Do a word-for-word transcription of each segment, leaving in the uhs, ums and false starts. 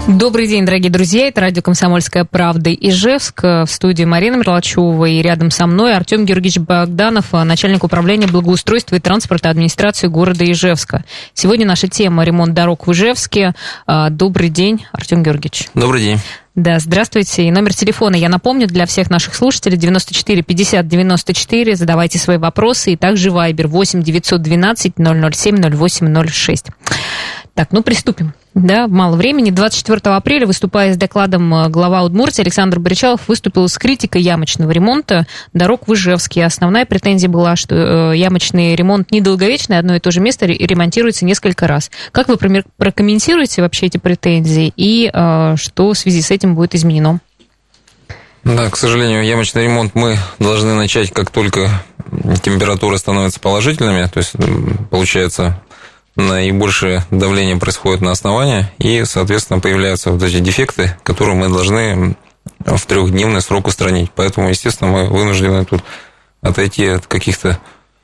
Добрый день, дорогие друзья. Это радио «Комсомольская правда» Ижевск. В студии Марина Мерлачева и рядом со мной Артем Георгиевич Богданов, начальник управления благоустройства и транспорта администрации города Ижевска. Сегодня наша тема — ремонт дорог в Ижевске. Добрый день, Артем Георгиевич. Добрый день. Да, здравствуйте. И номер телефона я напомню для всех наших слушателей: девяносто четыре пятьдесят девяносто четыре. Задавайте свои вопросы. И также вайбер восемь девятьсот двенадцать ноль ноль семь ноль восемь ноль шесть. Так, ну приступим. Да, мало времени. двадцать четвёртого апреля, выступая с докладом, глава Удмуртии Александр Боричалов выступил с критикой ямочного ремонта дорог в Ижевске. Основная претензия была, что ямочный ремонт недолговечный, одно и то же место ремонтируется несколько раз. Как вы прокомментируете вообще эти претензии и что в связи с этим будет изменено? Да, к сожалению, ямочный ремонт мы должны начать, как только температуры становятся положительными, то есть получается наибольшее давление происходит на основании, и, соответственно, появляются вот эти дефекты, которые мы должны в трехдневный срок устранить. Поэтому, естественно, мы вынуждены тут отойти от каких-то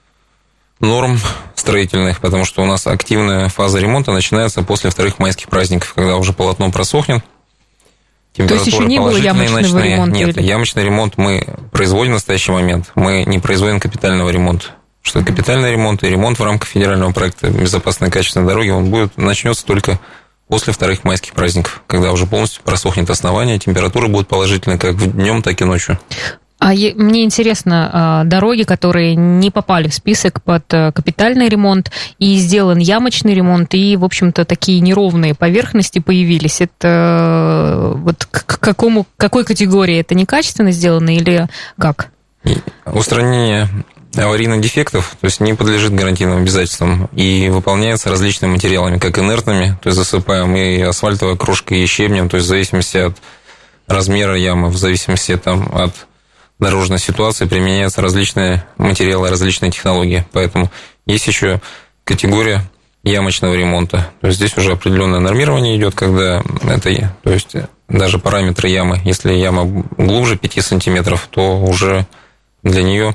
норм строительных, потому что у нас активная фаза ремонта начинается после вторых майских праздников, когда уже полотно просохнет. То есть еще не было ямочного ночные. ремонта? Нет, или? Ямочный ремонт мы производим в настоящий момент. Мы не производим капитального ремонта. Что капитальный ремонт и ремонт в рамках федерального проекта «Безопасные и качественные дороги», он будет, начнется только после вторых майских праздников, когда уже полностью просохнет основание, температуры будут положительные как днем, так и ночью. А мне интересно, дороги, которые не попали в список под капитальный ремонт, и сделан ямочный ремонт, и, в общем-то, такие неровные поверхности появились, это вот к какому, к какой категории? Это некачественно сделано или как? Устранение аварийных дефектов, то есть не подлежит гарантийным обязательствам и выполняется различными материалами, как инертными, то есть засыпаем и асфальтовой крошкой, и щебнем, то есть в зависимости от размера ямы, в зависимости там, от дорожной ситуации применяются различные материалы, различные технологии. Поэтому есть еще категория ямочного ремонта. То есть здесь уже определенное нормирование идет, когда это, то есть даже параметры ямы, если яма глубже пяти сантиметров, то уже для нее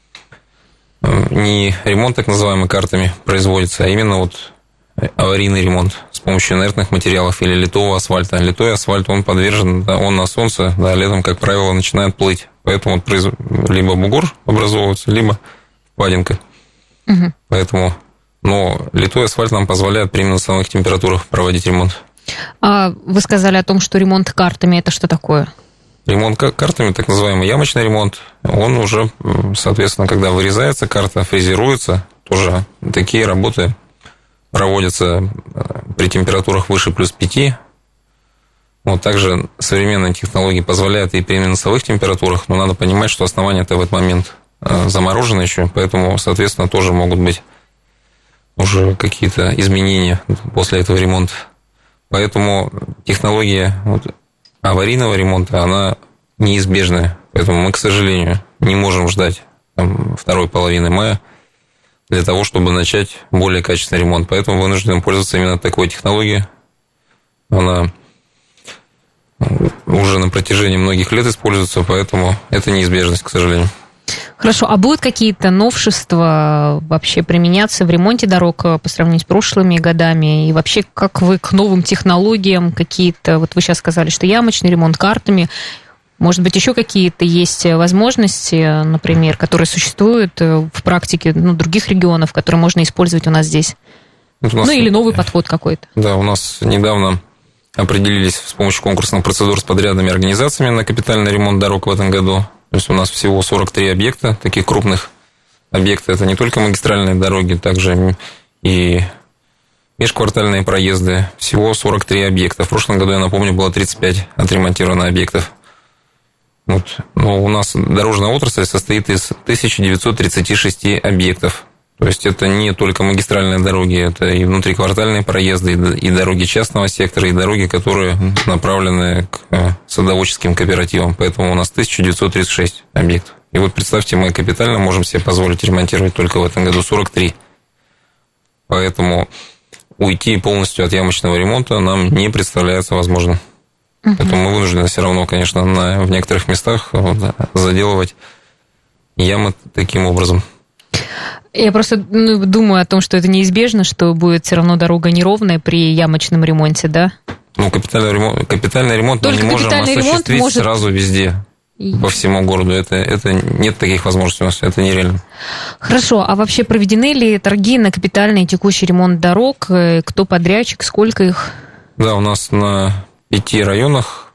не ремонт так называемыми картами производится, а именно вот аварийный ремонт с помощью инертных материалов или литого асфальта. Литой асфальт, он подвержен, да, он на солнце, да, летом, как правило, начинает плыть. Поэтому либо бугор образовывается, либо впадинка. Угу. Поэтому, но литой асфальт нам позволяет при минусовых температурах проводить ремонт. А вы сказали о том, что ремонт картами, это что такое? Ремонт картами, так называемый ямочный ремонт, он уже, соответственно, когда вырезается карта, фрезеруется, тоже такие работы проводятся при температурах выше плюс пяти. Вот также современные технологии позволяют и при минусовых температурах, но надо понимать, что основание-то в этот момент заморожено еще, поэтому, соответственно, тоже могут быть уже какие-то изменения после этого ремонта. Поэтому технология вот, аварийного ремонта, она неизбежная. Поэтому мы, к сожалению, не можем ждать там, второй половины мая для того, чтобы начать более качественный ремонт. Поэтому вынуждены пользоваться именно такой технологией. Она уже на протяжении многих лет используется, поэтому это неизбежность, к сожалению. Хорошо, а будут какие-то новшества вообще применяться в ремонте дорог по сравнению с прошлыми годами? И вообще, как вы к новым технологиям какие-то, вот вы сейчас сказали, что ямочный ремонт картами, может быть, еще какие-то есть возможности, например, которые существуют в практике ну, других регионов, которые можно использовать у нас здесь? Вот у нас, ну, или новый подход какой-то. Да, у нас недавно определились с помощью конкурсных процедур с подрядными организациями на капитальный ремонт дорог в этом году. То есть у нас всего сорок три объекта, таких крупных объектов. Это не только магистральные дороги, также и межквартальные проезды. Всего сорок три объекта. В прошлом году, я напомню, было тридцать пять отремонтированных объектов. Вот. Но у нас дорожная отрасль состоит из тысяча девятьсот тридцать шесть объектов. То есть это не только магистральные дороги, это и внутриквартальные проезды, и дороги частного сектора, и дороги, которые направлены к садоводческим кооперативам. Поэтому у нас тысяча девятьсот тридцать шесть объектов. И вот представьте, мы капитально можем себе позволить ремонтировать только в этом году сорок три. Поэтому уйти полностью от ямочного ремонта нам не представляется возможным. Угу. Поэтому мы вынуждены все равно, конечно, на, в некоторых местах вот, заделывать ямы таким образом. Я просто ну, думаю о том, что это неизбежно, что будет все равно дорога неровная при ямочном ремонте, да? Ну, капитальный ремонт, капитальный ремонт мы не можем осуществить может... сразу везде, по всему городу. Это, это нет таких возможностей у нас, это нереально. Хорошо, а вообще проведены ли торги на капитальный и текущий ремонт дорог? Кто подрядчик, сколько их? Да, у нас на пяти районах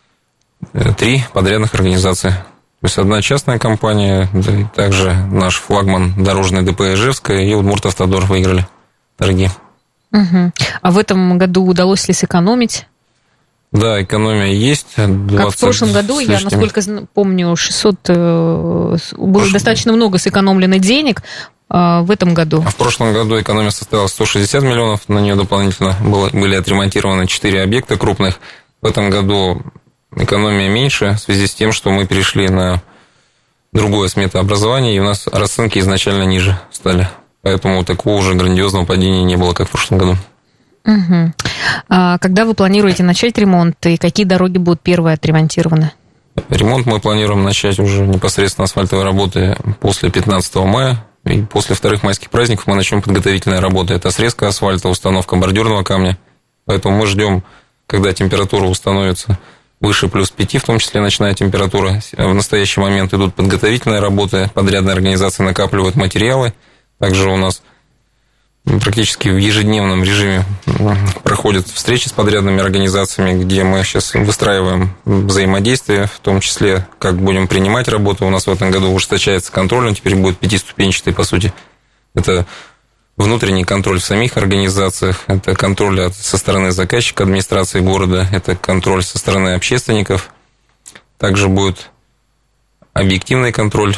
три подрядных организации. То есть одна частная компания, да, и также наш флагман дорожный ДП Ижевская и Удмуртавтодор выиграли торги. Угу. А в этом году удалось ли сэкономить? Да, экономия есть. Как в прошлом году, я, насколько помню, шестьсот, было Прош... достаточно много сэкономлено денег. А в этом году? В прошлом году экономия составила сто шестьдесят миллионов, на нее дополнительно было, были отремонтированы четыре объекта крупных. В этом году экономия меньше в связи с тем, что мы перешли на другое сметообразование, и у нас расценки изначально ниже стали. Поэтому такого уже грандиозного падения не было, как в прошлом году. Угу. А когда вы планируете начать ремонт, и какие дороги будут первые отремонтированы? Ремонт мы планируем начать уже непосредственно асфальтовые работы после пятнадцатого мая. И после вторых майских праздников мы начнем подготовительные работы. Это срезка асфальта, установка бордюрного камня. Поэтому мы ждем, когда температура установится выше плюс пяти, в том числе ночная температура. В настоящий момент идут подготовительные работы, подрядные организации накапливают материалы. Также у нас практически в ежедневном режиме проходят встречи с подрядными организациями, где мы сейчас выстраиваем взаимодействие, в том числе, как будем принимать работу. У нас в этом году ужесточается контроль, он теперь будет пятиступенчатый, по сути. Это внутренний контроль в самих организациях, это контроль от, со стороны заказчика, администрации города, это контроль со стороны общественников. Также будет объективный контроль.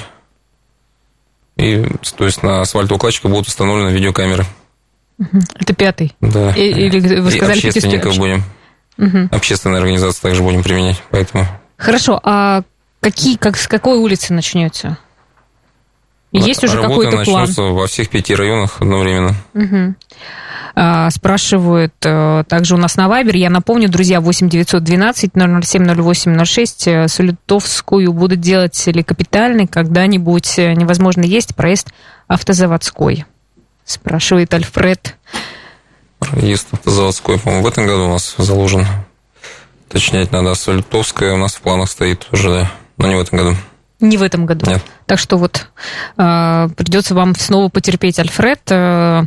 И, то есть, на асфальтоукладчика будут установлены видеокамеры. Это пятый? Да. Или вы сказали, и общественников будем. Угу. Общественные организации также будем применять, поэтому... Хорошо, а какие, как, с какой улицы начнете? Есть уже какой-то план? Работа начнется во всех пяти районах одновременно. Угу. А, спрашивают также у нас на Вайбер. Я напомню, друзья, восемь девятьсот двенадцать ноль ноль семь ноль восемь ноль шесть. Солютовскую будут делать ли капитальный когда-нибудь? Невозможно, есть проезд автозаводской, спрашивает Альфред. Проезд автозаводской, по-моему, в этом году у нас заложен. Уточнять надо. Солютовская у нас в планах стоит уже, да, но не в этом году. Не в этом году. Нет. Так что вот э, придется вам снова потерпеть, Альфред. Э,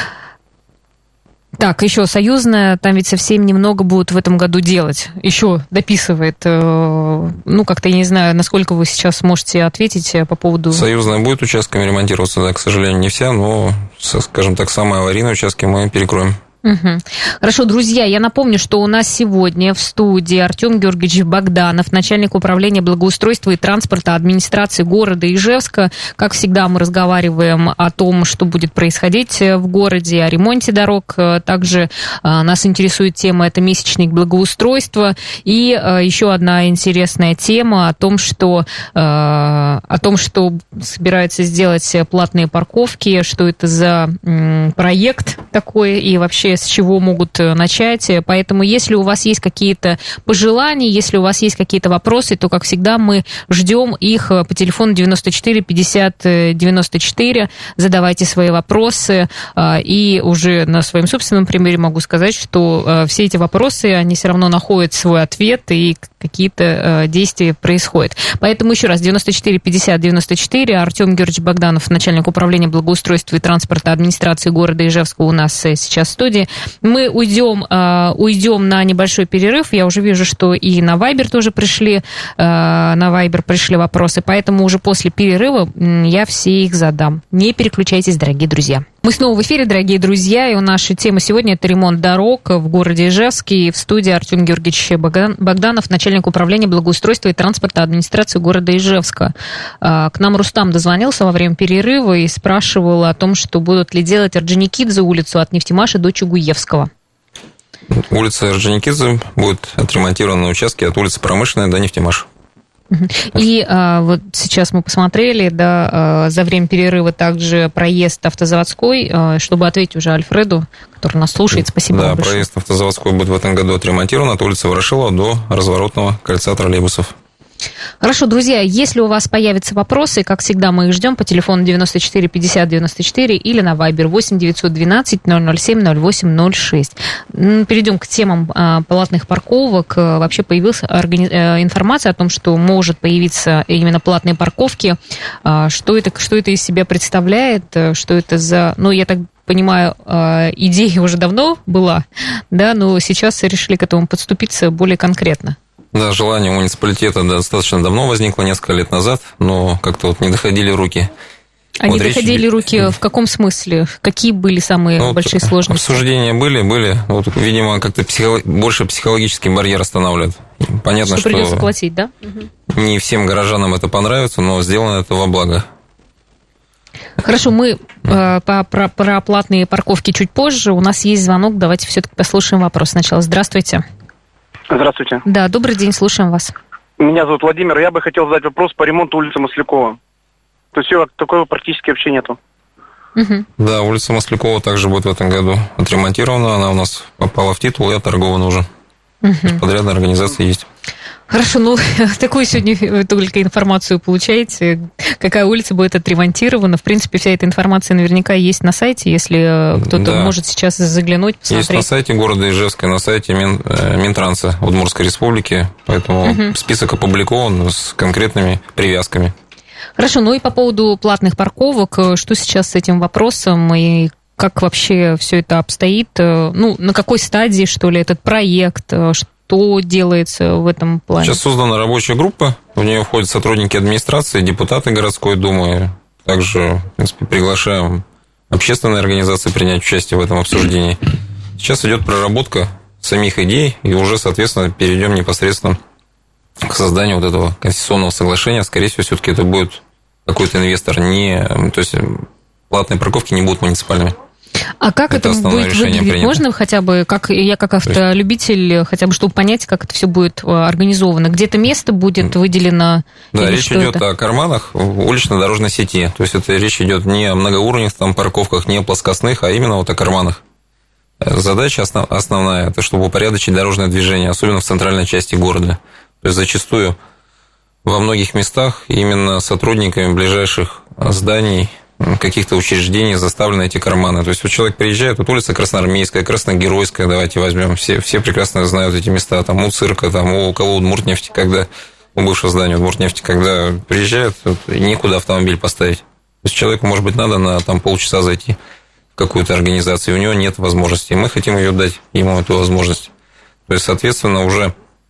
так, еще Союзная, там ведь совсем немного будут в этом году делать. Еще дописывает. Э, ну, как-то я не знаю, насколько вы сейчас можете ответить по поводу... Союзная будет участками ремонтироваться, да, к сожалению, не вся, но, скажем так, самые аварийные участки мы перекроем. Угу. Хорошо, друзья, я напомню, что у нас сегодня в студии Артем Георгиевич Богданов, начальник управления благоустройства и транспорта администрации города Ижевска. Как всегда, мы разговариваем о том, что будет происходить в городе, о ремонте дорог. Также нас интересует тема, это месячник благоустройства. И еще одна интересная тема о том, что, о том, что собирается сделать платные парковки, что это за проект такой и вообще с чего могут начать. Поэтому, если у вас есть какие-то пожелания, если у вас есть какие-то вопросы, то, как всегда, мы ждем их по телефону девяносто четыре пятьдесят девяносто четыре. Задавайте свои вопросы. И уже на своем собственном примере могу сказать, что все эти вопросы, они все равно находят свой ответ, и какие-то действия происходят. Поэтому еще раз, девяносто четыре пятьдесят девяносто четыре. Артем Георгиевич Богданов, начальник управления благоустройства и транспорта администрации города Ижевска, у нас сейчас в студии. Мы уйдем, уйдем на небольшой перерыв. Я уже вижу, что и на Вайбер тоже пришли, на Вайбер пришли вопросы, поэтому уже после перерыва я все их задам. Не переключайтесь, дорогие друзья. Мы снова в эфире, дорогие друзья, и наша тема сегодня – это ремонт дорог в городе Ижевске. И в студии Артем Георгиевич Богданов, начальник управления благоустройства и транспорта администрации города Ижевска. К нам Рустам дозвонился во время перерыва и спрашивал о том, что будут ли делать Орджоникидзе улицу от Нефтемаша до Чугуевского. Улица Орджоникидзе будет отремонтирована на участке от улицы Промышленной до Нефтемаша. И а, вот сейчас мы посмотрели, да, а, за время перерыва также проезд автозаводской, а, чтобы ответить уже Альфреду, который нас слушает. Спасибо да, вам большое. Проезд автозаводской будет в этом году отремонтирован от улицы Ворошилова до разворотного кольца троллейбусов. Хорошо, друзья, если у вас появятся вопросы, как всегда, мы их ждем по телефону девяносто четыре пятьдесят девяносто четыре или на Viber восемь девятьсот двенадцать ноль ноль семь ноль восемь ноль шесть. Перейдем к темам а, платных парковок. Вообще появилась органи... информация о том, что может появиться именно платные парковки. А, что это, что это из себя представляет? Что это за... Ну, я так понимаю, идея уже давно была, да, но сейчас решили к этому подступиться более конкретно. Да, желание у муниципалитета достаточно давно возникло, несколько лет назад, но как-то вот не доходили руки. А вот не речь... доходили руки в каком смысле? Какие были самые ну, большие вот сложности? Обсуждения были, были. Вот, видимо, как-то психо... больше психологический барьер останавливает. Понятно, что... Что придется платить, да? Не всем горожанам это понравится, но сделано это во благо. Хорошо, мы э, по, про, про платные парковки чуть позже. У нас есть звонок, давайте все-таки послушаем вопрос сначала. Здравствуйте. Здравствуйте. Да, добрый день, слушаем вас. Меня зовут Владимир. Я бы хотел задать вопрос по ремонту улицы Маслякова. То есть ее такого практически вообще нету. Угу. Да, улица Маслякова также будет в этом году отремонтирована. Она у нас попала в титул и оторгована уже. Угу. Подрядная организация есть. Хорошо, ну, такую сегодня только информацию получаете. Какая улица будет отремонтирована? В принципе, вся эта информация наверняка есть на сайте, если кто-то да. может сейчас заглянуть, посмотреть. Есть на сайте города Ижевска, на сайте Мин, Минтранса Удмуртской республики, поэтому угу. список опубликован с конкретными привязками. Хорошо, ну и по поводу платных парковок, что сейчас с этим вопросом и как вообще все это обстоит? Ну, на какой стадии, что ли, этот проект, что делается в этом плане? Сейчас создана рабочая группа, в нее входят сотрудники администрации, депутаты городской думы. Также, в принципе, приглашаем общественные организации принять участие в этом обсуждении. Сейчас идет проработка самих идей, и уже, соответственно, перейдем непосредственно к созданию вот этого конституционного соглашения. Скорее всего, все-таки это будет какой-то инвестор, не, то есть платные парковки не будут муниципальными. А как это, это будет выглядеть? Принято. Можно хотя бы, как я как автолюбитель, есть... хотя бы, чтобы понять, как это все будет организовано? Где-то место будет выделено? Да, речь идет это? о карманах в улично-дорожной сети. То есть это речь идет не о многоуровневых там парковках, не о плоскостных, а именно вот о карманах. Задача основ... основная – это чтобы упорядочить дорожное движение, особенно в центральной части города. То есть зачастую во многих местах именно сотрудниками ближайших зданий, каких-то учреждений заставлены эти карманы. То есть вот человек приезжает, вот улица Красноармейская, Красногеройская, давайте возьмем, все, все прекрасно знают эти места, там у цирка, там у кого Удмуртнефти, когда у бывшего здания Удмуртнефти, когда приезжают, вот, некуда автомобиль поставить. То есть человеку, может быть, надо на там, полчаса зайти в какую-то организацию, и у него нет возможности, и мы хотим ее дать, ему эту возможность. То есть, соответственно, уже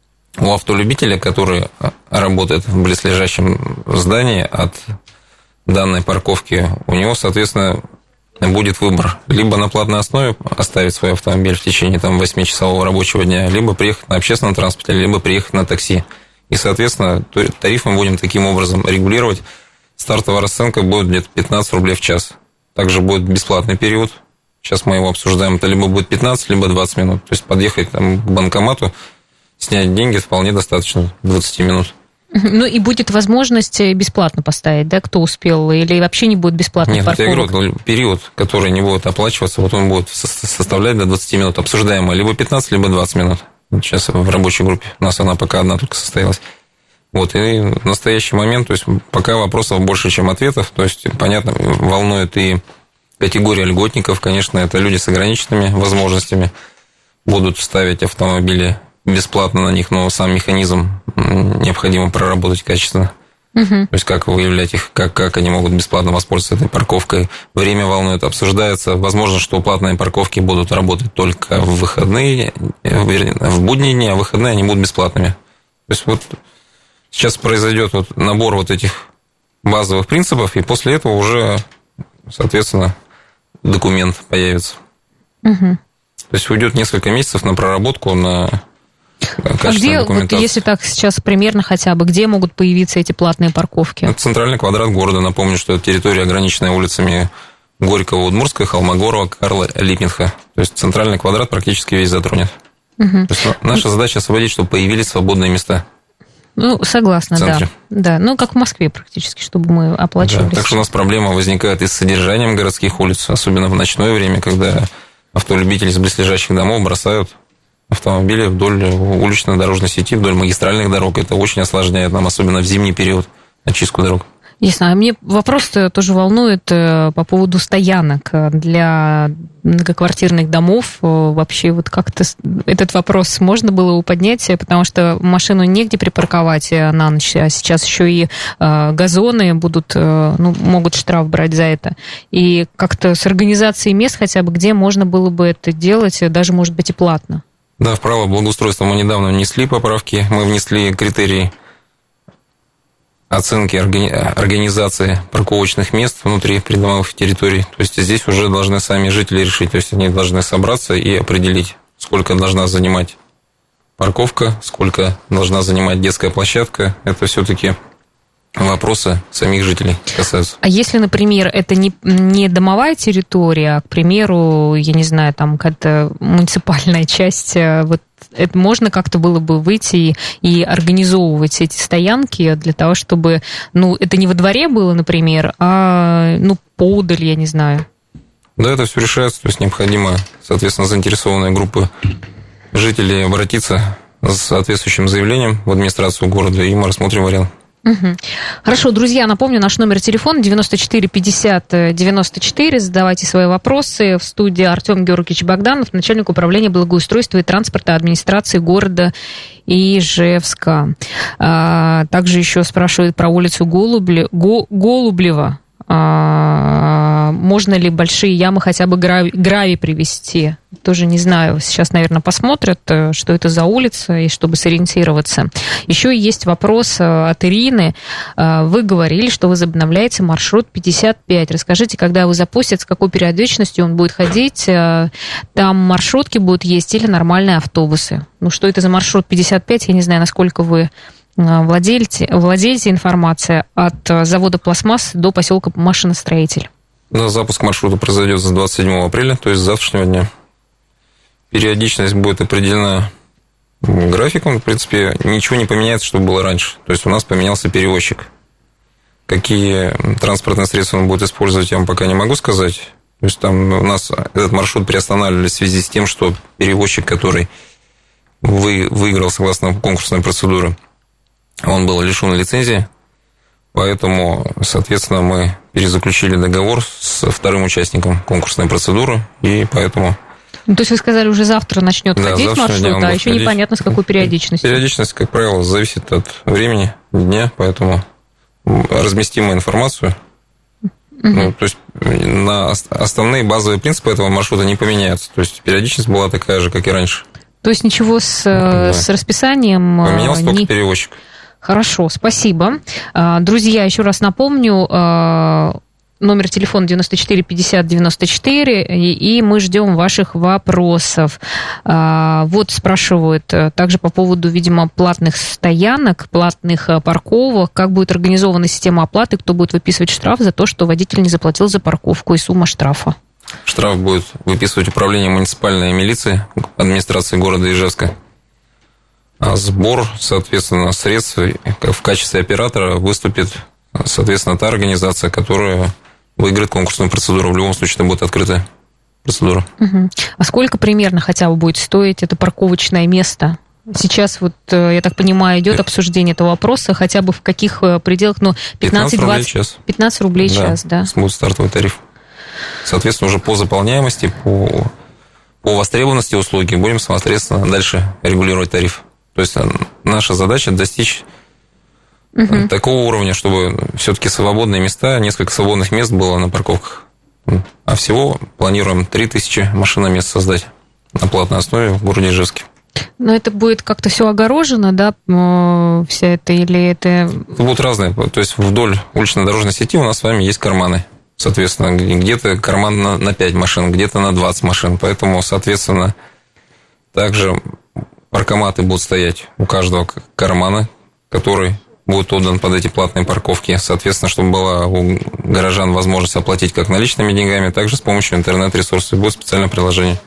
у автолюбителя, который работает в близлежащем здании от данной парковки, у него, соответственно, будет выбор. Либо на платной основе оставить свой автомобиль в течение там, восьмичасового рабочего дня, либо приехать на общественном транспорте, либо приехать на такси. И, соответственно, тариф мы будем таким образом регулировать. Стартовая расценка будет где-то пятнадцать рублей в час. Также будет бесплатный период. Сейчас мы его обсуждаем. Это либо будет пятнадцать, либо двадцать минут. То есть подъехать там, к банкомату, снять деньги вполне достаточно, двадцать минут. Ну и будет возможность бесплатно поставить, да, кто успел, или вообще не будет бесплатных Нет, парковок? Нет, я говорю, период, который не будет оплачиваться, вот он будет составлять до двадцати минут, обсуждаемо либо пятнадцать, либо двадцать минут. Сейчас в рабочей группе, у нас она пока одна только состоялась. Вот, и в настоящий момент, то есть пока вопросов больше, чем ответов, то есть, понятно, волнует и категория льготников, конечно, это люди с ограниченными возможностями, будут ставить автомобили бесплатно на них, но сам механизм необходимо проработать качественно. Угу. То есть, как выявлять их, как, как они могут бесплатно воспользоваться этой парковкой. Время волнует, обсуждается. Возможно, что платные парковки будут работать только в выходные, в будние дни, а в выходные они будут бесплатными. То есть, вот сейчас произойдет вот набор вот этих базовых принципов, и после этого уже, соответственно, документ появится. Угу. То есть, уйдет несколько месяцев на проработку, на... А где, вот, если так сейчас примерно хотя бы, где могут появиться эти платные парковки? Это центральный квадрат города. Напомню, что это территория, ограниченная улицами Горького, Удмуртская, Холмогорова, Карла, Липнинха. То есть центральный квадрат практически весь затронет. Угу. То есть наша задача освободить, чтобы появились свободные места. Ну, согласна, да. Да. Ну, как в Москве практически, чтобы мы оплачивали. Да, так что у нас проблема возникает и с содержанием городских улиц, особенно в ночное время, когда автолюбители из близлежащих домов бросают автомобилей вдоль улично-дорожной сети, вдоль магистральных дорог. Это очень осложняет нам, особенно в зимний период, очистку дорог. Ясно. А мне вопрос тоже волнует по поводу стоянок для многоквартирных домов. Вообще вот как-то этот вопрос можно было бы поднять, потому что машину негде припарковать на ночь, а сейчас еще и газоны будут, ну, могут штраф брать за это. И как-то с организацией мест хотя бы, где можно было бы это делать, даже, может быть, и платно. Да, в право благоустройства мы недавно внесли поправки. Мы внесли критерии оценки организации парковочных мест внутри придомовых территорий. То есть здесь уже должны сами жители решить. То есть они должны собраться и определить, сколько должна занимать парковка, сколько должна занимать детская площадка. Это все-таки вопросы самих жителей касаются. А если, например, это не, не домовая территория, а, к примеру, я не знаю, там какая-то муниципальная часть, вот это можно как-то было бы выйти и, и организовывать эти стоянки для того, чтобы, ну, это не во дворе было, например, а, ну, поодаль, я не знаю. Да, это все решается, то есть необходимо, соответственно, заинтересованные группы жителей обратиться с соответствующим заявлением в администрацию города, и мы рассмотрим вариант. Угу. Хорошо, друзья, напомню, наш номер телефона девяносто четыре пятьдесят девяносто четыре. Задавайте свои вопросы. В студии Артем Георгиевич Богданов, начальник управления благоустройства и транспорта администрации города Ижевска. А, также еще спрашивают про улицу Голубли... Го... Голублева. А, можно ли большие ямы хотя бы грави, гравий привезти? Тоже не знаю. Сейчас, наверное, посмотрят, что это за улица, и чтобы сориентироваться. Еще есть вопрос от Ирины. Вы говорили, что возобновляется маршрут пятьдесят пять. Расскажите, когда его запустят, с какой периодичностью он будет ходить? Там маршрутки будут есть или нормальные автобусы? Ну, что это за маршрут пятьдесят пять? Я не знаю, насколько вы владельцы, владельцы информации от завода «Пластмасс» до поселка Машиностроитель. Да, запуск маршрута произойдет с двадцать седьмого апреля, то есть с завтрашнего дня. Периодичность будет определена графиком. В принципе, ничего не поменяется, что было раньше. То есть у нас поменялся перевозчик. Какие транспортные средства он будет использовать, я вам пока не могу сказать. То есть там у нас этот маршрут приостанавливали в связи с тем, что перевозчик, который вы, выиграл согласно конкурсной процедуре, он был лишен лицензии, поэтому, соответственно, мы перезаключили договор с вторым участником конкурсной процедуры, и поэтому... Ну, то есть вы сказали, уже завтра начнет да, ходить маршрут, а еще ходить. Непонятно, с какой периодичностью. Периодичность, как правило, зависит от времени, дня, поэтому разместим информацию. Угу. Ну, то есть на основные базовые принципы этого маршрута не поменяются. То есть периодичность была такая же, как и раньше. То есть ничего с, да. с расписанием... Поменялся не... только перевозчик. Хорошо, спасибо. Друзья, еще раз напомню, номер телефона девяносто четыре пятьдесят девяносто четыре, и мы ждем ваших вопросов. Вот спрашивают также по поводу, видимо, платных стоянок, платных парковок, как будет организована система оплаты, кто будет выписывать штраф за то, что водитель не заплатил за парковку, и сумма штрафа. Штраф будет выписывать управление муниципальной милиции администрации города Ижевска. А сбор, соответственно, средств в качестве оператора выступит, соответственно, та организация, которая выиграет конкурсную процедуру. В любом случае, это будет открытая процедура. Угу. А сколько примерно хотя бы будет стоить это парковочное место? Сейчас, вот, я так понимаю, идет обсуждение этого вопроса, хотя бы в каких пределах, ну, пятнадцать-двадцать... пятнадцать рублей в час, да. Да, будет стартовый тариф. Соответственно, уже по заполняемости, по, по востребованности услуги будем, соответственно, дальше регулировать тариф. То есть наша задача достичь угу. такого уровня, чтобы все-таки свободные места, несколько свободных мест было на парковках. А всего планируем три тысячи машиномест создать на платной основе в городе Ижевске. Но это будет как-то все огорожено, да, вся это, или это... Это будут разные. То есть вдоль улично-дорожной сети у нас с вами есть карманы. Соответственно, где-то карман на, на пять машин, где-то на двадцать машин. Поэтому, соответственно, также паркоматы будут стоять у каждого кармана, который будет отдан под эти платные парковки. Соответственно, чтобы была у горожан возможность оплатить как наличными деньгами, так же с помощью интернет-ресурсов. Будет специальное приложение.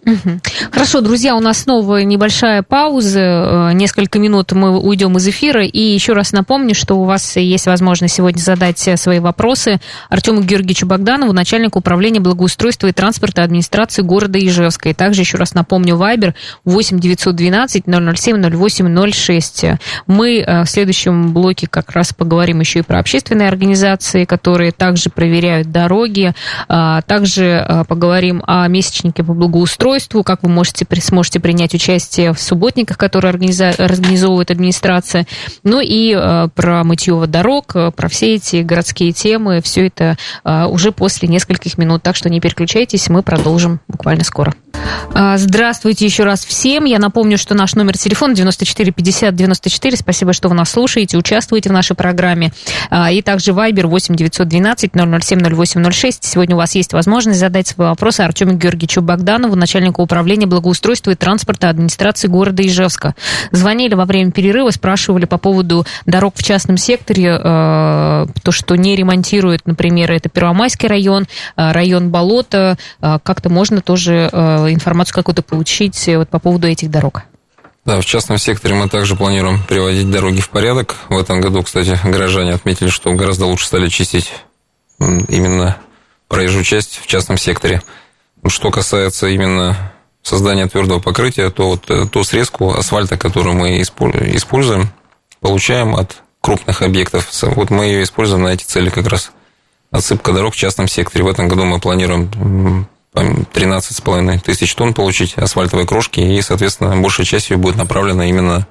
Угу. Хорошо, друзья, у нас снова небольшая пауза, несколько минут мы уйдем из эфира, и еще раз напомню, что у вас есть возможность сегодня задать свои вопросы Артему Георгиевичу Богданову, начальнику управления благоустройства и транспорта администрации города Ижевска. И также еще раз напомню, Вайбер восемь девятьсот двенадцать ноль ноль семь ноль восемь ноль шесть. Мы в следующем блоке как раз поговорим еще и про общественные организации, которые также проверяют дороги, также поговорим о месячнике по благоустройству, как вы можете, сможете принять участие в субботниках, которые организа- организовывает администрация, ну и э, про мытье дорог, про все эти городские темы, все это э, уже после нескольких минут, так что не переключайтесь, мы продолжим буквально скоро. Здравствуйте еще раз всем. Я напомню, что наш номер телефона девяносто четыре пятьдесят девяносто четыре. Спасибо, что вы нас слушаете, участвуете в нашей программе. И также Вайбер восемь девятьсот двенадцать ноль ноль семь ноль восемь ноль шесть. Сегодня у вас есть возможность задать свои вопросы Артему Георгиевичу Богданову, начальнику управления благоустройства и транспорта администрации города Ижевска. Звонили во время перерыва, спрашивали по поводу дорог в частном секторе, то, что не ремонтируют, например, это Первомайский район, район Болото. Как-то можно тоже информацию какую-то получить вот по поводу этих дорог. Да, в частном секторе мы также планируем приводить дороги в порядок. В этом году, кстати, горожане отметили, что гораздо лучше стали чистить именно проезжую часть в частном секторе. Что касается именно создания твердого покрытия, то вот ту срезку асфальта, которую мы используем, получаем от крупных объектов. Вот мы ее используем на эти цели как раз. Отсыпка дорог в частном секторе. В этом году мы планируем тринадцать с половиной тысяч тонн получить асфальтовой крошки, и, соответственно, большая часть ее будет направлена именно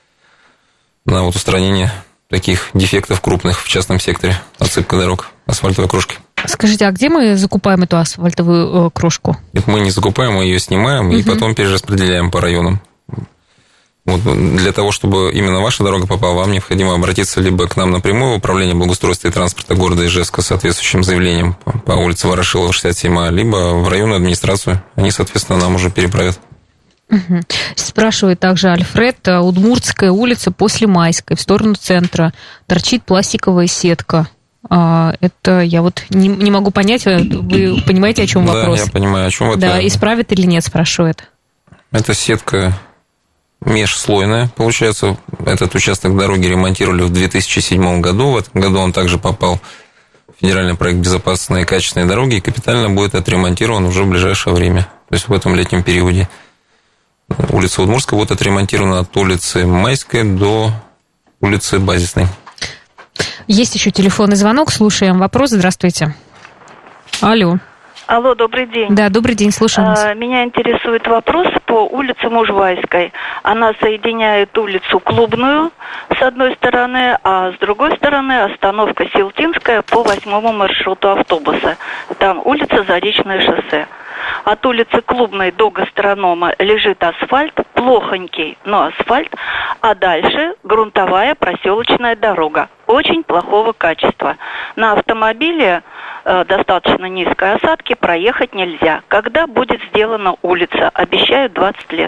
на вот устранение таких дефектов крупных в частном секторе. Отсыпка дорог асфальтовой крошки. Скажите, а где мы закупаем эту асфальтовую э, крошку? Нет, мы не закупаем, мы ее снимаем, угу. и потом перераспределяем по районам. Вот для того, чтобы именно ваша дорога попала, вам необходимо обратиться либо к нам напрямую в управление благоустройства и транспорта города Ижевска с соответствующим заявлением по улице Ворошилова, шестьдесят семь А, либо в районную администрацию. Они, соответственно, нам уже переправят. Угу. Спрашивает также Альфред. Удмуртская улица после Майской в сторону центра. Торчит пластиковая сетка. Это я вот не, не могу понять. Вы понимаете, о чем вопрос? Да, я понимаю, о чем это. Да, исправит или нет, спрашивает. Это сетка межслойная, получается. Этот участок дороги ремонтировали в две тысячи седьмом году. В этом году он также попал в федеральный проект «Безопасные и качественные дороги» и капитально будет отремонтирован уже в ближайшее время. То есть в этом летнем периоде. Улица Удмуртская будет отремонтирована от улицы Майской до улицы Базисной. Есть еще телефонный звонок. Слушаем вопрос. Здравствуйте. Алло. Алло, добрый день. Да, добрый день, слушаем вас. Меня интересует вопрос по улице Мужвайской. Она соединяет улицу Клубную с одной стороны, а с другой стороны остановка Силтинская по восьмому маршруту автобуса. Там улица Заречное шоссе. От улицы Клубной до Гастронома лежит асфальт, плохонький, но асфальт, а дальше грунтовая проселочная дорога, очень плохого качества. На автомобиле э, достаточно низкой осадки проехать нельзя. Когда будет сделана улица? Обещают двадцать лет.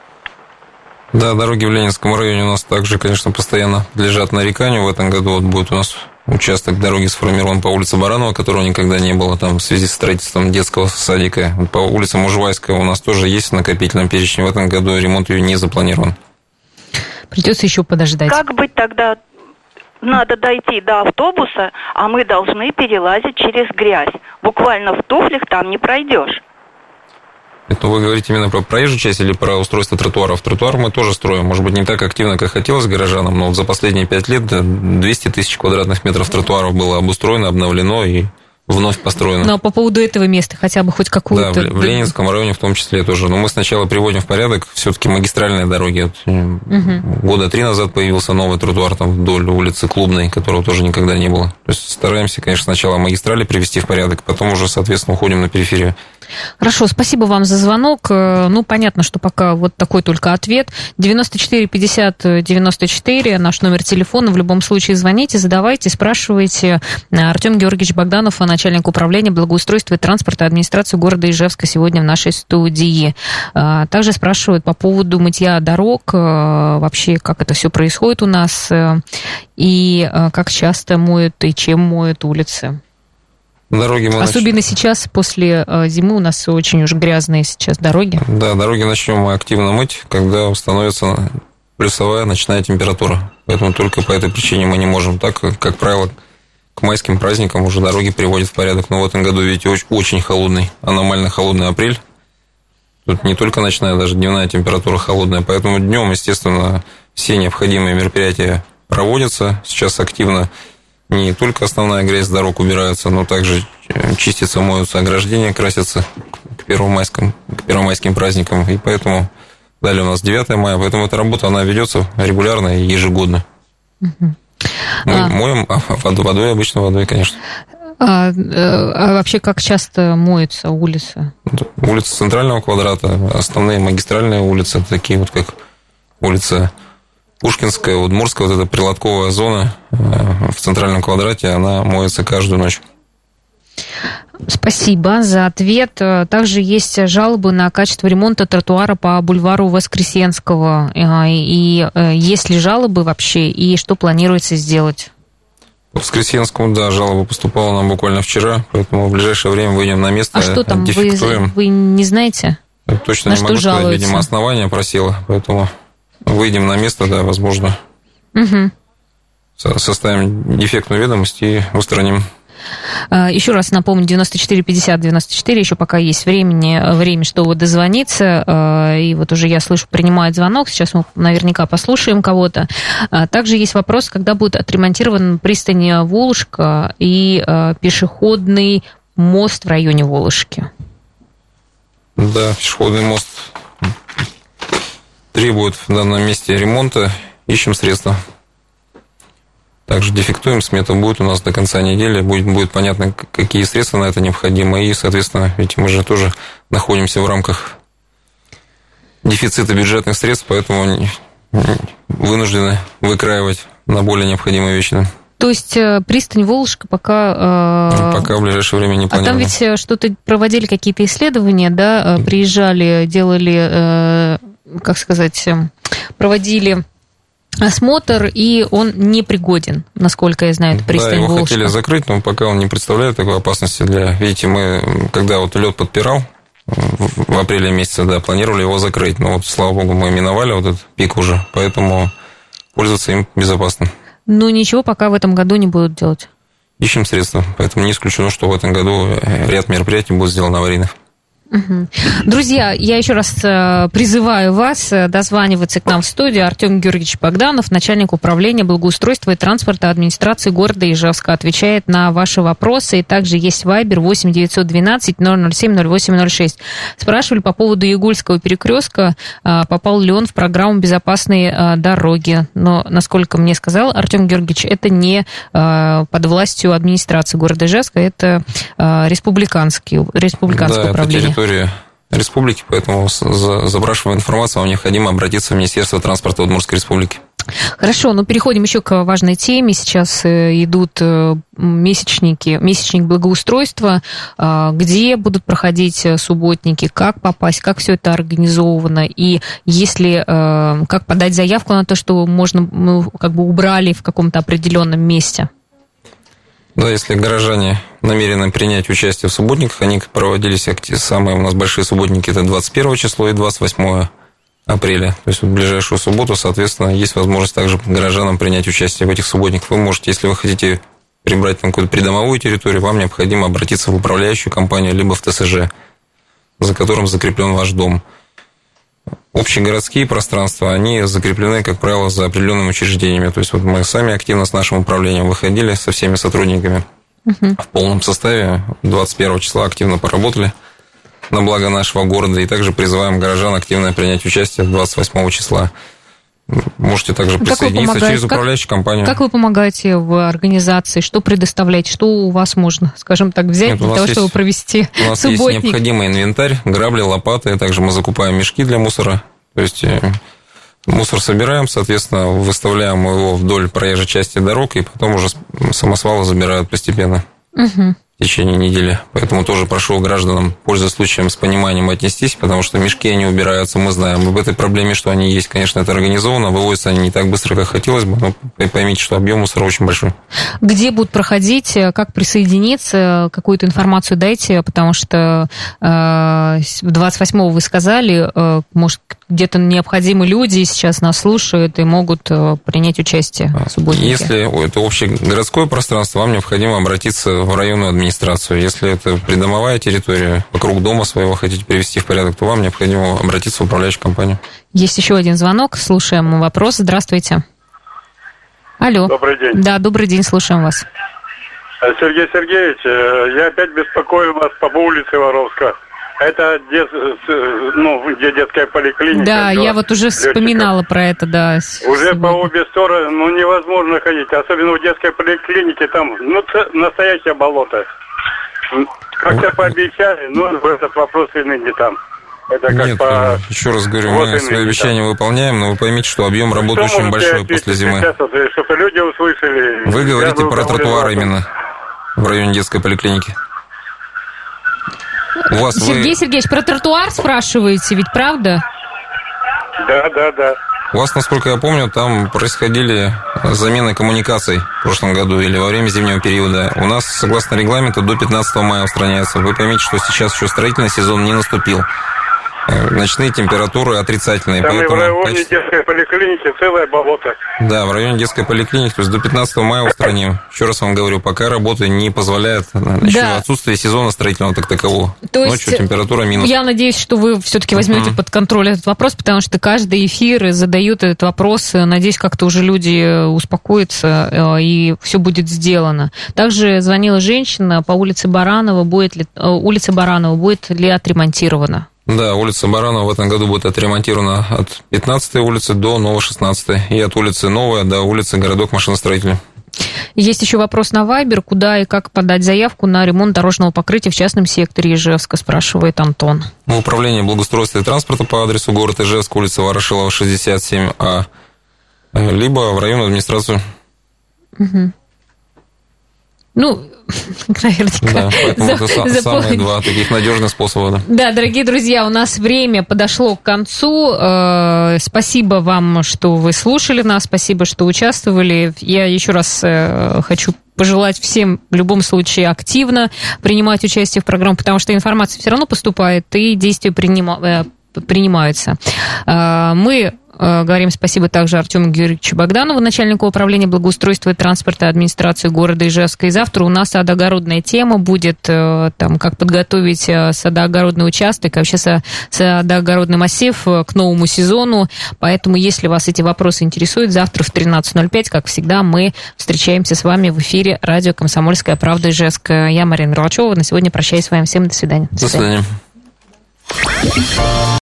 Да, дороги в Ленинском районе у нас также, конечно, постоянно подлежат нареканию. В этом году вот будет у нас участок дороги сформирован по улице Баранова, которого никогда не было там в связи с строительством детского садика. По улице Мужвайская у нас тоже есть в накопительном перечне. В этом году ремонт ее не запланирован. Придется еще подождать. Как быть тогда? Надо дойти до автобуса, а мы должны перелазить через грязь. Буквально в туфлях там не пройдешь. Это вы говорите именно про проезжую часть или про устройство тротуаров? Тротуар мы тоже строим, может быть, не так активно, как хотелось горожанам, но вот за последние пять лет двести тысяч квадратных метров тротуаров было обустроено, обновлено и вновь построено. Ну, а по поводу этого места хотя бы хоть какую-то... Да, в, в Ленинском районе в том числе тоже. Но мы сначала приводим в порядок все-таки магистральные дороги. Вот, угу. Года три назад появился новый тротуар там вдоль улицы Клубной, которого тоже никогда не было. То есть стараемся, конечно, сначала магистрали привести в порядок, потом уже, соответственно, уходим на периферию. Хорошо, спасибо вам за звонок. Ну, понятно, что пока вот такой только ответ. девяносто четыре пятьдесят девяносто четыре, наш номер телефона. В любом случае звоните, задавайте, спрашивайте. Артем Георгиевич Богданов, начальник управления благоустройства и транспорта администрации города Ижевска, сегодня в нашей студии. Также спрашивают по поводу мытья дорог, вообще, как это все происходит у нас, и как часто моют и чем моют улицы. Дороги мы Особенно нач... сейчас, после зимы, у нас очень уж грязные сейчас дороги. Да, дороги начнем мы активно мыть, когда установится плюсовая ночная температура. Поэтому только по этой причине мы не можем. Так, как правило, к майским праздникам уже дороги приводят в порядок. Но в этом году, видите, очень, очень холодный, аномально холодный апрель. Тут не только ночная, даже дневная температура холодная. Поэтому днем, естественно, все необходимые мероприятия проводятся. Сейчас активно не только основная грязь с дорог убирается, но также чистятся, моются ограждения, красятся к первомайским, к первомайским праздникам. И поэтому далее у нас девятое мая. Поэтому эта работа, она ведется регулярно и ежегодно. Угу. Мы а... моем а водой, водой, обычно водой, конечно. А, а вообще, как часто моются улицы? Улицы Центрального квадрата, основные магистральные улицы, такие вот как улица Пушкинская, Удмуртская, вот эта прилотковая зона в Центральном квадрате, она моется каждую ночь. Спасибо за ответ. Также есть жалобы на качество ремонта тротуара по бульвару Воскресенского. И есть ли жалобы вообще, и что планируется сделать? По Воскресенскому, да, жалоба поступала нам буквально вчера, поэтому в ближайшее время выйдем на место, а что там, дефектуем. Вы, вы не знаете? Я точно на не могу сказать, видимо, основание просило, поэтому выйдем на место, да, возможно, угу. составим дефектную ведомость и устраним. Еще раз напомню, девяносто четыре пятьдесят девяносто четыре, еще пока есть времени, время, чтобы дозвониться, и вот уже я слышу, принимают звонок, сейчас мы наверняка послушаем кого-то. Также есть вопрос, когда будет отремонтирован пристань Волжка и пешеходный мост в районе Волжки. Да, пешеходный мост требует в данном месте ремонта, ищем средства. Также дефектуем, смета будет у нас до конца недели, будет, будет понятно, какие средства на это необходимы, и, соответственно, ведь мы же тоже находимся в рамках дефицита бюджетных средств, поэтому вынуждены выкраивать на более необходимые вещи. То есть пристань Волжка пока... Э... Пока в ближайшее время не планируем. А там ведь что-то проводили, какие-то исследования, да, приезжали, делали, как сказать, проводили... осмотр, и он непригоден, насколько я знаю, это пристань Волжка. Да, его хотели закрыть, но пока он не представляет такой опасности для... Видите, мы, когда вот лед подпирал, в апреле месяце, да, планировали его закрыть, но вот, слава богу, мы миновали вот этот пик уже, поэтому пользоваться им безопасно. Ну, ничего пока в этом году не будут делать. Ищем средства, поэтому не исключено, что в этом году ряд мероприятий будет сделано аварийных. Друзья, я еще раз призываю вас дозваниваться к нам в студию. Артем Георгиевич Богданов, начальник управления благоустройства и транспорта администрации города Ижевска, отвечает на ваши вопросы. И также есть Вайбер восемь девятьсот двенадцать ноль ноль семь ноль восемь ноль шесть. Спрашивали по поводу Ягульского перекрестка, попал ли он в программу «Безопасные дороги». Но, насколько мне сказал Артем Георгиевич, это не под властью администрации города Ижевска, это республиканский, республиканское да, управление. Территория республики, поэтому запрашиваем информацию, вам необходимо обратиться в Министерство транспорта Удмуртской республики. Хорошо, ну переходим еще к важной теме. Сейчас идут месячники, месячник благоустройства, где будут проходить субботники, как попасть, как все это организовано, и если как подать заявку на то, что можно, ну, как бы убрали в каком-то определенном месте. Да, если горожане намерены принять участие в субботниках, они проводились, самые у нас большие субботники, это двадцать первое число и двадцать восьмое апреля. То есть в ближайшую субботу, соответственно, есть возможность также горожанам принять участие в этих субботниках. Вы можете, если вы хотите прибрать там какую-то придомовую территорию, вам необходимо обратиться в управляющую компанию, либо в ТСЖ, за которым закреплен ваш дом. Общегородские пространства, они закреплены, как правило, за определенными учреждениями. То есть вот мы сами активно с нашим управлением выходили со всеми сотрудниками uh-huh. в полном составе. двадцать первого числа активно поработали на благо нашего города. И также призываем горожан активно принять участие двадцать восьмого числа. Можете также присоединиться через управляющую как, компанию. Как вы помогаете в организации? Что предоставляете? Что у вас можно, скажем так, взять Нет, для того, есть, чтобы провести у нас субботник? Есть необходимый инвентарь, грабли, лопаты. Также мы закупаем мешки для мусора. То есть мусор собираем, соответственно, выставляем его вдоль проезжей части дорог, и потом уже самосвалы забирают постепенно. Угу. в течение недели. Поэтому тоже прошу гражданам, пользуясь случаем, с пониманием отнестись, потому что мешки, они убираются, мы знаем. Об этой проблеме, что они есть, конечно, это организовано, выводятся они не так быстро, как хотелось бы, но поймите, что объем мусора очень большой. Где будут проходить, как присоединиться, какую-то информацию дайте, потому что двадцать восьмого вы сказали, может, где-то необходимы люди сейчас нас слушают и могут принять участие в субботнике. Если это общегородское пространство, вам необходимо обратиться в районную администрацию. Если это придомовая территория, вокруг дома своего хотите привести в порядок, то вам необходимо обратиться в управляющую компанию. Есть еще один звонок, слушаем вопрос. Здравствуйте. Алло. Добрый день. Да, добрый день, слушаем вас. Сергей Сергеевич, я опять беспокою вас по улице Воровска. Это дет, ну, где детская поликлиника. Да, я вот уже летчиков. Вспоминала про это, да. Уже сегодня. По обе стороны, ну, невозможно ходить. Особенно в детской поликлинике, там, ну, настоящее болото. Как-то пообещали, но этот вопрос и ныне там. Это как Нет, по... еще раз говорю, вот мы свои обещания там выполняем, но вы поймите, что объем работы что очень большой после зимы. Сейчас, вот, чтобы люди услышали. Вы говорите про тротуар именно в районе детской поликлиники. У вас Сергей вы... Сергеевич, про тротуар спрашиваете, ведь правда? Да, да, да. У вас, насколько я помню, там происходили замены коммуникаций в прошлом году или во время зимнего периода. У нас, согласно регламенту, до пятнадцатого мая устраняется. Вы поймите, что сейчас еще строительный сезон не наступил. Ночные температуры отрицательные. Там поэтому и в районе качество... детской поликлиники целое болото. Да, в районе детской поликлиники, то есть до пятнадцатого мая устраним. Еще раз вам говорю, пока работа не позволяет, еще да. отсутствие сезона строительного так такового. То Ночью есть температура минус. Я надеюсь, что вы все-таки возьмете uh-huh. под контроль этот вопрос, потому что каждый эфир задают этот вопрос. Надеюсь, как-то уже люди успокоятся и все будет сделано. Также звонила женщина по улице Баранова, будет ли, улица Баранова будет ли отремонтирована? Да, улица Баранова в этом году будет отремонтирована от пятнадцатой улицы до Ново-шестнадцатой. И от улицы Новая до улицы Городок машиностроителей. Есть еще вопрос на Вайбер. Куда и как подать заявку на ремонт дорожного покрытия в частном секторе Ижевска, спрашивает Антон. В управление благоустройства и транспорта по адресу город Ижевск, улица Ворошилова, шестьдесят семь А, либо в районную администрацию. Угу. Ну, наверняка. Да, поэтому за, это за самые пол... два таких надежных способа. Да. да, дорогие друзья, у нас время подошло к концу. Спасибо вам, что вы слушали нас, спасибо, что участвовали. Я еще раз хочу пожелать всем в любом случае активно принимать участие в программе, потому что информация все равно поступает и действия принима... принимаются. Мы говорим спасибо также Артему Георгиевичу Богданову, начальнику управления благоустройства и транспорта администрации города Ижевска. И завтра у нас садоогородная тема будет, там, как подготовить садоогородный участок, а вообще садоогородный массив к новому сезону. Поэтому, если вас эти вопросы интересуют, завтра в тринадцать ноль пять, как всегда, мы встречаемся с вами в эфире радио «Комсомольская правда» Ижевск. Я Марина Мерлачева. На сегодня прощаюсь с вами. Всем до свидания. До свидания.